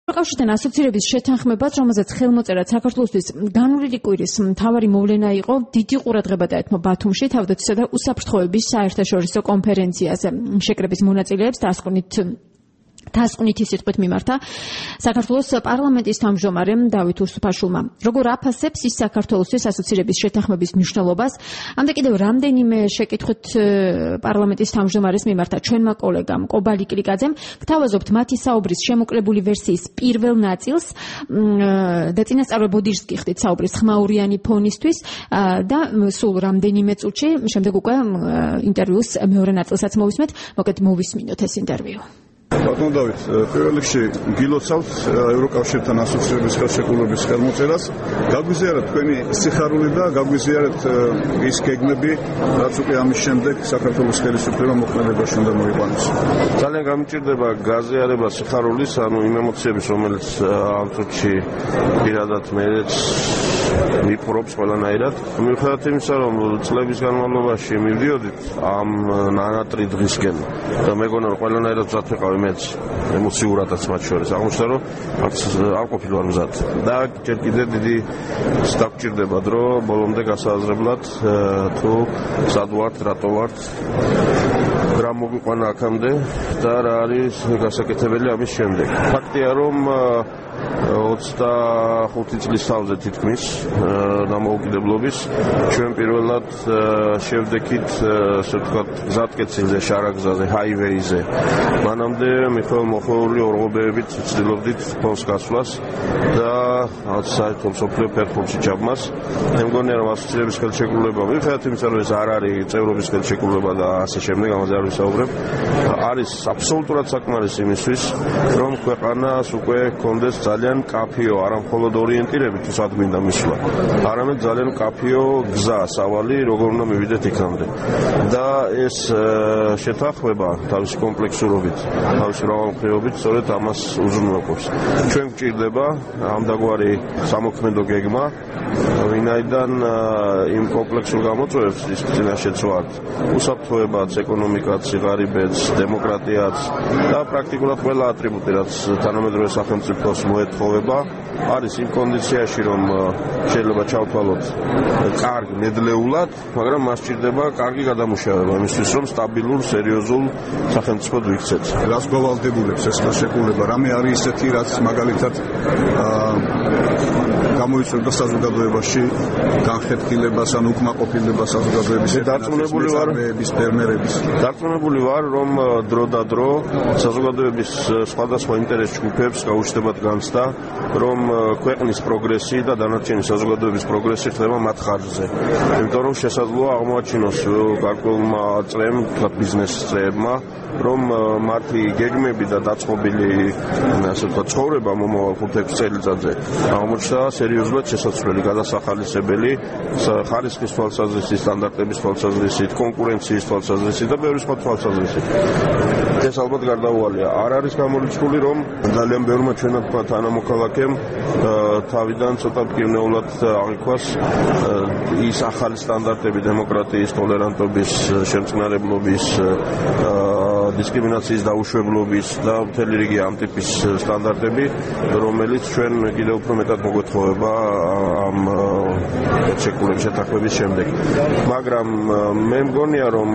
კავშირთან ასოცირების შეთანხმებაც, რომელზეც ხელმოწერად საქართველოსთვის განვლილი კვირის მთავარი მოვლენა იყო, დიდი ყურადღება დაეთმო ბათუმში თავდაცვისა და უსაფრთხოების საერთაშორისო კონფერენციაზე. შეკრების მონაწილეებს დასკვნითი სიტყვით მიმართა საქართველოს პარლამენტის თავმჯდომარე დავით უსუფაშვილმა. როგორ აფასებს ის საქართველოსთვის ასოცირების შეთანხმების მნიშვნელობას? ამდა კიდევ რამდენიმე შეკითხვით პარლამენტის თავმჯდომარეს მიმართა ჩვენმა კოლეგამ კობალი კრიკაძემ. გთავაზობთ მათი საუბრის შემოკლებული ვერსიის პირველ ნაწილს და წინასწარ ბოდიშს გიხდით საუბრის ხმაურიანი ფონისთვის და სულ რამდენიმე წუთში შემდეგ უკვე ინტერვიუს მეორე ნაწილსაც მოვისმენთ. მოკეთ მოვისმინოთ ეს ინტერვიუ. ბატონ დავით, პირველ რიგში გილოცავთ ევროკავშირთან ასოცირების ხელშეკრულების ხელმოწერას. გაგვიზიარეთ თქვენი სიხარული და გაგვიზიარეთ ის გეგმები, რაც უკვე ამის შემდეგ საქართველოს ხელისუფლება მოქმედებაში უნდა მოიყვანოს. ძალიან გამიჭირდება გაზიარება სიხარულის, ანუ იმ ემოციების, რომელიც ამ წუთში პირადად მეც მიფრობს ყველანაირად. მიუხედავად იმისა, რომ წლების განმავლობაში მივდიოდით ამ ნანატრი დღისკენ და მეგონა რომ ყველანაირად მზად ვიყავი მეც ემოციურადაც მათ შორის აღმოჩნდა რომ არ ყოფილი ვარ მზად და ჯერ კიდევ დიდი დაგჭირდება დრო ბოლომდე გასააზრებლად თუ სად ვართ, რატო ვართ, რა მოგვიყვანა აქამდე და რა არის გასაკეთებელი ამის შემდეგ. ფაქტია რომ 25 წლის თავზე თითქმის დამოუკიდებლობის ჩვენ პირველად შევდექით ასე ვთქვათ გზატკეცილზე, შარაგზაზე, ჰაივეიზე. მანამდე მიხეილ-მოხეული ორღობებით ვცდილობდით ფონს გასვლას და საერთო მსოფლიო ფერხულში ჩაბმას. მე მგონია რომ ასოცირების ხელშეკრულება, მიუხედავად იმისა რომ ეს არ არის წევრობის ხელშეკრულება და ასე შემდეგ, ამაზე არ ვისაუბრებ, არის აბსოლუტურად საკმარისი იმისთვის, რომ ქვეყანას უკვე ჰქონდეს ძალიან კაფეო, არა მხოლოდ ორიენტირებით თუ სად გვინდა მისვლა, არამედ ძალიან კაფეო გზა, სავალი, როგორ უნდა მივიდეთ იქამდე. და ეს შეთანხმება თავისი კომპლექსურობით, თავისი მრავალმხრივობით, სწორედ ამას უზრუნველყოფს. ჩვენ გვჭირდება ამდაგვარი სამოქმედო გეგმა, ვინაიდან იმ კომპლექსურ გამოწვევებს ის წინაშეც ვართ, უსაფრთხოებაც, ეკონომიკაც, სიღარიბეც, დემოკრატიაც და პრაქტიკულად ყველა ატრიბუტი, რაც თანამედროვე სახელმწიფოს მოეთხოვება, არის იმ კონდიციაში, რომ შეიძლება ჩავთვალოთ კარგ ნედლეულად, მაგრამ მას სჭირდება კარგი გადამუშავება იმისთვის, რომ სტაბილურ, სერიოზულ სახელმწიფოდ ვიქცეთ. რას გვავალდებულებს ეს ხელშეკრულება? რამე არის ისეთი, რაც მაგალითად გამოიწვევდა საზოგადოებაში განხეთქილებას ან უკმაყოფილებას საზოგადოების დარწმუნებული ვარ ფერმერების. დარწმუნებული ვარ, რომ დრო და დრო საზოგადოების სხვადასხვა ინტერეს ჯგუფებს გაუჩნდებათ განცდა, რომ ქვეყნის პროგრესი და დანარჩენი საზოგადოების პროგრესი ხდება მათ ხარჯზე. იმიტომ რომ შესაძლოა აღმოაჩინოს გარკვეულმა წრემ, ბიზნეს წრეებმა, რომ მათი გეგმები და დაწყობილი ასე ვთქვათ ცხოვრება მომავალ 5-6 წელიწადზე აღმოჩნდა სერიოზულად შესაძლებელი, გადასახალისებელი ხარისხის თვალსაზრისით, სტანდარტების თვალსაზრისით, კონკურენციის თვალსაზრისით და ბევრი სხვა თვალსაზრისით. ეს ალბათ გარდაუვალია. არ არის გამორიცხული, რომ ძალიან ბევრმა ჩვენმა თანამოქალაქემ თავიდან ცოტა მკურნეულად აღიქვას ის ახალი სტანდარტები დემოკრატიის, ტოლერანტობის, შემწყნარებლობის, დისკრიმინაციის დაუშვებლობის და მთელი რიგი ამ ტიპის სტანდარტები, რომელიც ჩვენ კიდევ უფრო მეტად მოგვეთხოვება ამ შეკრების შეთანხმების შემდეგ. მაგრამ მე მგონია, რომ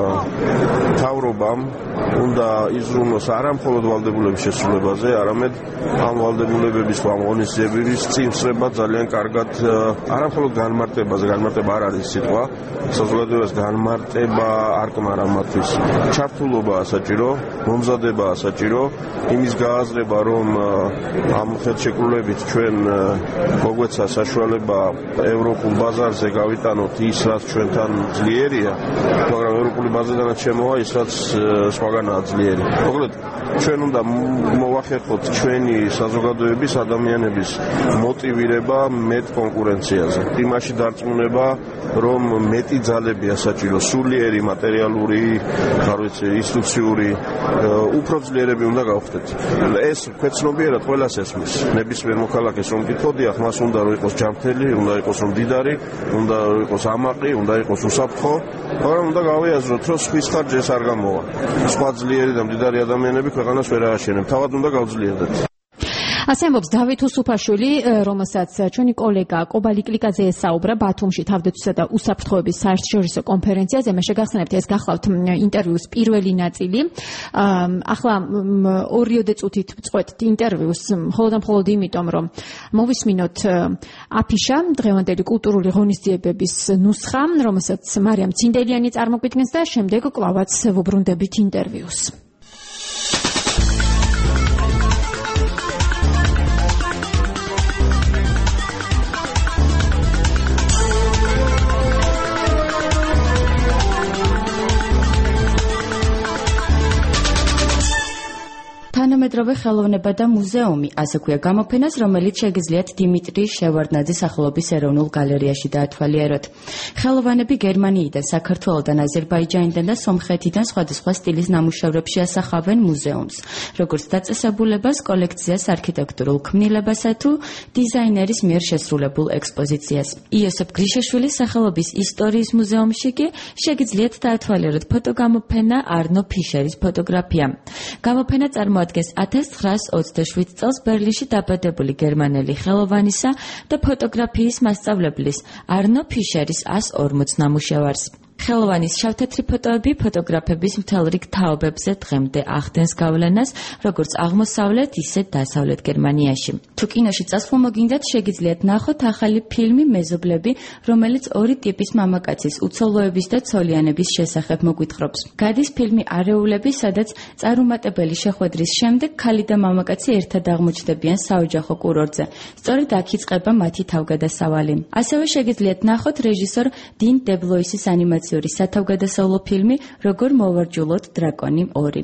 მთავრობამ უნდა იზრუნოს არა მხოლოდ ვალდებულების შესრულებაზე, არამედ ამ ვალდებულებების ამ ღონისძიებების წინსრება ძალიან კარგად არა მხოლოდ განმარტებაზე, განმარტება არ არის სიტყვა, საზოგადოებას განმარტება არ კმარა მათთვის. ჩართულობაა საჭირო, მომზადებაა საჭირო, იმის გააზრება, რომ ამ ხელშეკრულებით ჩვენ მოგვეცა საშუალება ევროპულ ბაზარზე გავიტანოთ ის, რაც ჩვენთან ძლიერია, მაგრამ ევროპული ბაზარიდან შემოვა ის, რაც სხვაგანაა ძლიერი. მოკლედ, ჩვენ უნდა მოვახერხოთ ჩვენი საზოგადოების, ადამიანების მოტივირება მეტ კონკურენციაზე. იმაში დარწმუნება, რომ მეტი ძალებია საჭირო, სულიერი, მატერიალური, ინსტიტუციური, უფრო ძლიერები უნდა გავხდეთ. ეს ქვეცნობიერად ყველას ესმის. ნებისმიერ მოქალაქეს რომ გითხოდიახ, მას უნდა რომ იყოს ჯანმრთელი, უნდა იყოს რომ მდიდარი, უნდა რომ იყოს ამაყი, უნდა იყოს უსაფრთხო, მაგრამ უნდა გავიაზროთ, რომ სხვის ხარჯზე ეს არ გამოვა. სხვა ძლიერი და მდიდარი ადამიანები ქვეყანას ვერ ააშენებენ. თავად უნდა გავძლიერდეთ. ასე ამბობს დავით უსუფაშვილი, რომელსაც ჩვენი კოლეგა კობალი კლიკაძე ესაუბრა ბათუმში თავდაცვისა და უსაფრთხოების საერთაშორისო კონფერენციაზე. მე შეგახსენებთ, ეს გახლავთ ინტერვიუს პირველი ნაწილი. ახლა 2 წუთით წყვეტთ ინტერვიუს, მხოლოდ იმიტომ, რომ მოვისმინოთ აფიშა, დღევანდელი კულტურული ღონისძიებების ნუსხა, რომელსაც მარიამ ცინდელიანი წარმოგვიდგენს და შემდეგ კლავაც ვუბრუნდებით ინტერვიუს. თანამედროვე ხელოვნება და მუზეუმი, ასე ქვია გამოფენას, რომელიც შეგიძლიათ დიმიტრი შევარდნაძის სახელობის ეროვნულ გალერეაში დაათვალიეროთ. ხელოვანები გერმანიიდან, საქართველოდან, აზერბაიჯანიდან და სომხეთიდან სხვადასხვა სტილის ნამუშევრებში ასახავენ მუზეუმს, როგორც დაწესებულებას, კოლექციას, არქიტექტურულ ქმნილებასა თუ დიზაინერის მიერ შესრულებულ ექსპოზიციას. იოსებ გრიშაშვილის სახელობის ისტორიის მუზეუმში კი შეგიძლიათ დაათვალიეროთ ფოტოგამოფენა არნო ფიშერის ფოტოგრაფია. გამოფენა წარმოადგენს 1927 წელს ბერლინში დაბადებული გერმანელი ხელოვანისა და ფოტოგრაფიის მასწავლებლის არნო ფიშერის 140 ნამუშევარს. ხელოვანის შავთეთრი ფოტოები ფოტოგრაფების მთელ რიგ თაობებზე დღემდე ახდენს გავლენას, როგორც აღმოსავლეთ, ისე დასავლეთ გერმანიაში. თუ კინოში წასვლა მოგინდათ, შეგიძლიათ ნახოთ ახალი ფილმი მეზობლები, რომელიც 2 ტიპის მამაკაცის უცოლოების და ცოლიანების შესახებ მოგვითხრობს. გადის ფილმი არეულები, სადაც წარუმატებელი შეხვედრის შემდეგ ქალი და მამაკაცი ერთად აღმოჩნდებიან საოჯახო კურორტზე. სწორედ აქ იწყება მათი თავგადასავალი. ასევე შეგიძლიათ ნახოთ რეჟისორ 딘 დებლოისის ანიმაციური სათავგადასავლო ფილმი როგორ მოვარჯულოთ დრაკონი 2.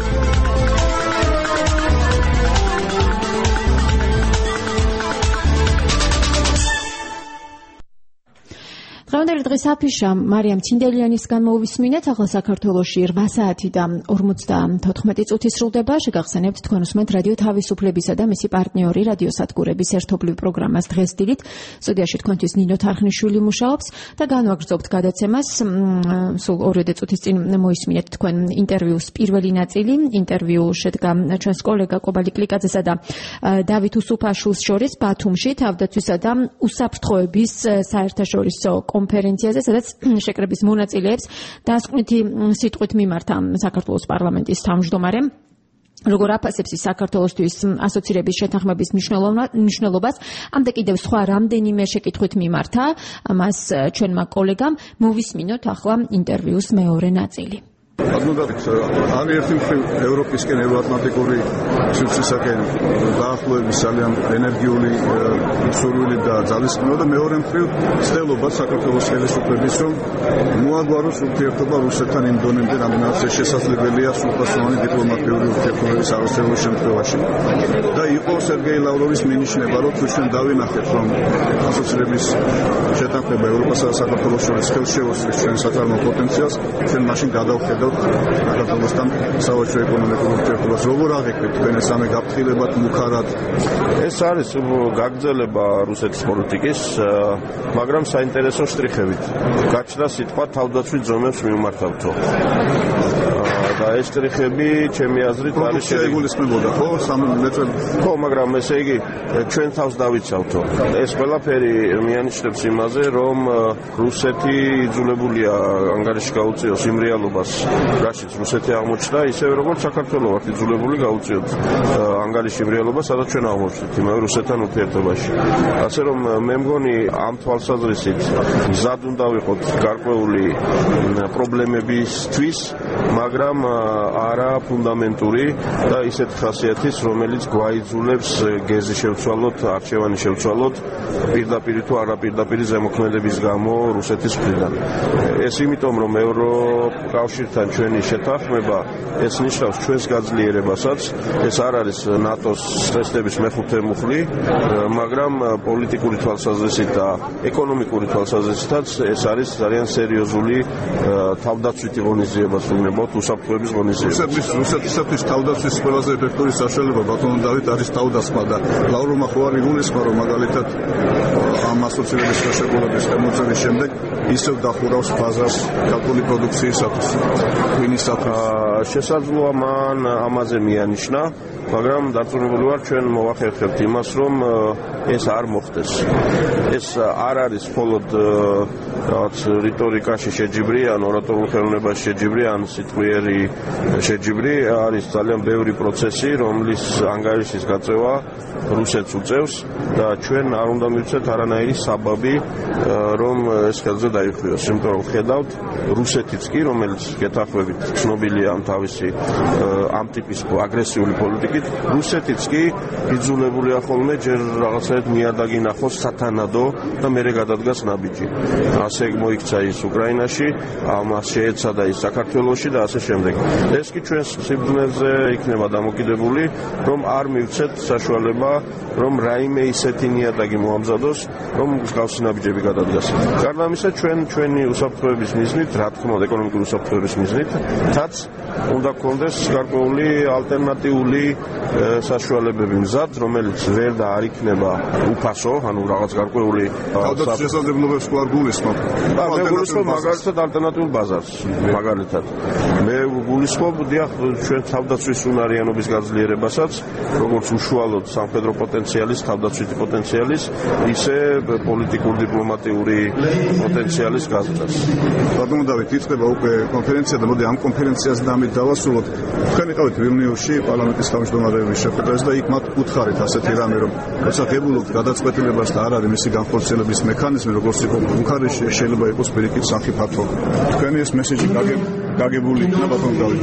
დღევანდელი დღის აფიშა მარიამ ცინდელიანისგან მოვისმინეთ. ახლა საქართველოში 8 საათი და 54 წუთი სრულდება. შეგახსენებთ, თქვენ უსმენთ რადიო თავისუფლებისა და მისი პარტნიორი რადიო სადგურების ერთობლივ პროგრამას დღეს დილით. სტუდიაში თქვენთვის ნინო თარხნიშვილი მუშაობს და განვაგრძობთ გადაცემას. სულ 2 წუთის წინ მოისმინეთ თქვენ ინტერვიუს პირველი ნაწილი. ინტერვიუ შედგა ჩვენს კოლეგა კობალი კლიკაძესა და დავით უსუფაშვილს შორის ბათუმში თავდაცვისა და უსაფრთხოების საერთაშორისო კონფერენციაზე, სადაც შეკრების მონაწილეებს დასკვნითი სიტყვით მიმართა საქართველოს პარლამენტის თავმჯდომარემ. როგორ აფასებს ის საქართველოსთვის ასოცირების შეთანხმების მნიშვნელობას, ამდა კიდევ სხვა რამდენიმე შეკითხვით მიმართა მას ჩვენმა კოლეგამ. მოვისმინოთ ახლა ინტერვიუს მეორე ნაწილი. Adnodavit, არის ერთი მხრივ ევროპისკენ ევროატლანტიკური სივრცისაკენ დაახლოების ძალიან ენერგიული სურვილი და ძალისხმევა და მეორე მხრივ ცდელობა საქართველოს ხელისუფლების, რომ მოაგვაროს ურთიერთობა რუსეთთან იმ დონემდე, რამდენადაც შესაძლებელია სრულფასოვანი დიპლომატიური ურთიერთობების აღწერის შემთხვევაში. და იყო სერგეი ლავროვის მინიშნება, რომ ჩვენ დავინახეთ, რომ ასოცირების შეთანხმება ევროპასა და საქართველოს შორის ხელშეუხლის ჩვენ საწარმოო პოტენციალს, ჩვენ მაშინ გადავხედავთ საქართველოსთან სავაჭრო ეკონომიკურ ურთიერთობას. როგორ აღიქვით თქვენ ეს ამე გაფრთხილებად, მუქარად? ეს არის გაგრძელება რუსეთის პოლიტიკის, მაგრამ საინტერესო შტრიხებით. გაჩნდა სიტყვა თავდაცვით ზომებს მიმართავთო. და ეს შტრიხები, ჩემი აზრით, არის შეგულისხმებოდა, ხო? 3 მეტრები. ხო, მაგრამ ესე იგი ჩვენ თავს დავიცავთო. ეს ყველაფერი მიანიშნებს იმაზე, რომ რუსეთი იძულებულია ანგარიში გაუწიოს იმ რეალობას, რაშიც რუსეთი აღმოჩნდა, ისევე როგორც საქართველო ვართ იძულებული გაუწიოთ ანგარიში იმ რეალობას, სადაც ჩვენ აღმოჩნდით იმავე რუსეთთან ურთიერთობაში. ასე რომ მე მგონი ამ თვალსაზრისით მზად უნდა ვიყოთ გარკვეული პრობლემებისთვის, მაგრამ არა ფუნდამენტური და ისეთ ხასიათის, რომელიც გვაიძულებს გეზი შევცვალოთ, არჩევანი შევცვალოთ პირდაპირ თუ არაპირდაპირ ზემოქმედების გამო რუსეთის მხრიდან. ეს იმიტომ, რომ ევროკავშირთან ჩვენი შეთანხმება ეს ნიშნავს ჩვენს გაძლიერებასაც, ეს არ არის ნატოს წესდების მეხუთე მუხლი, მაგრამ პოლიტიკური თვალსაზრისით და ეკონომიკური თვალსაზრისითაც ეს არის ძალიან სერიოზული თავდაცვითი ღონისძიება, ვინმე უსაფრთხოების ღონისძიება. რუსეთისათვის თავდაცვის ყველაზე ეფექტური საშუალება ბატონო დავით არის თავდასხმა და ლავროვმა ხო არ იგულისხმა, რომ მაგალითად ამ ასოცირების ხელშეკრულების შემოწმების შემდეგ ისევ დახურავს ბაზას ქართული პროდუქციისათვის, ღვინისათვის. შესაძლოა მან ამაზე მიანიშნა, მაგრამ დარწმუნებული ვარ ჩვენ მოვახერხებთ იმას, რომ ეს არ მოხდეს. ეს არ არის მხოლოდ რაღაც რიტორიკაში შეჯიბრი, ან ორატორულ ხელოვნებაში შეჯიბრი, ან სიტყვიერი შეჯიბრი, არის ძალიან ბევრი პროცესი, რომლის ანგარიშის გაწევა რუსეთს უწევს და ჩვენ არ უნდა მივცეთ არანაირი საბაბი, რომ ეს ხელზე დაიხიოს. იმიტომ რომ ხედავთ რუსეთიც კი, რომელიც გეთანხმებით ცნობილია ამ თავისი ამ ტიპის აგრესიული პოლიტიკით, რუსეთიც კი იძულებულია ხოლმე ჯერ რაღაცაერთ მიადაგინახოს სათანადო და მერე გადადგას ნაბიჯი. ასე მოიქცა ის უკრაინაში, ამას შეეცადა ის საქართველოში და ასე შემდეგ. ეს კი ჩვენს სიბრძნეზე იქნება დამოკიდებული, რომ არ მივცეთ საშუალება, რომ რაიმე ისეთი ნიადაგი მოამზადოს, რომ მსგავსი ნაბიჯები გადადგას. გარდა ამისა, ჩვენი უსაფრთხოების მიზნით, რა თქმა უნდა, ეკონომიკური უსაფრთხოების მიზნითაც უნდა გქონდეს გარკვეული ალტერნატიული საშუალებები მზად, რომელიც ვერ და არ იქნება უფასო, ანუ რაღაც გარკვეული შესაძლებლობებს ვარ გულისხმობ. მე გულისხმობ მაგალითად ალტერნატიულ ბაზარს, მაგალითად. მე გულისხმობ დიახ ჩვენ თავდაცვის უნარიანობის გაძლიერებასაც, როგორც უშუალოდ სამხედრო პოტენციალის, თავდაცვითი პოტენციალის, ისე პოლიტიკურ დიპლომატიური პოტენციალის გაზრდას. ბატონო დავით, იწყება უკვე კონფერენცია და მოდი ამ კონფერენციას დამით დავასრულოთ. თქვენ იყავით ვილნიუსში პარლამენტის თავმჯდომარეების შეხვედრაზე და იქ მათ უთხარით ასეთი რამე, რომ როცა ღებულობთ გადაწყვეტილებას და არ არის მისი განხორციელების მექანიზმი, როგორც იყო ბუქარესტში, შეიძლება იყოს პირიქით საფრთხო. თქვენი ეს მესეჯი გაგებული იქნა ბატონო დავით.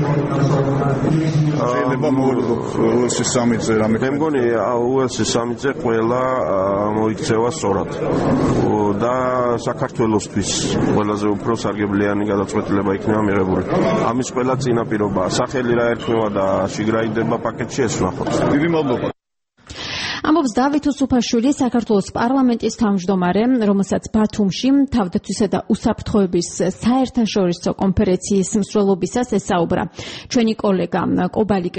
შეიძლება მოვიდოთ უელსის სამიტზე რამე. მე მგონი უელსის სამიტზე ყველა მოიქცევა სწორად. და საქართველოსთვის ყველაზე უფრო სარგებლიანი გადაწყვეტილება იქნება მიღებული. ამის ყველა წინაპირობაა. სახელი რა ერქმევა და შიგრაინდება პაკეტში ეს ვნახოთ. დიდი მადლობა. ამბობს დავით უსუფაშვილი, საქართველოს პარლამენტის თავმჯდომარე, რომელსაც ბათუმში თავდაცვისა და უსაფრთხოების საერთაშორისო კონფერენციის მსვლელობისას ესაუბრა ჩვენი კოლეგა კობალი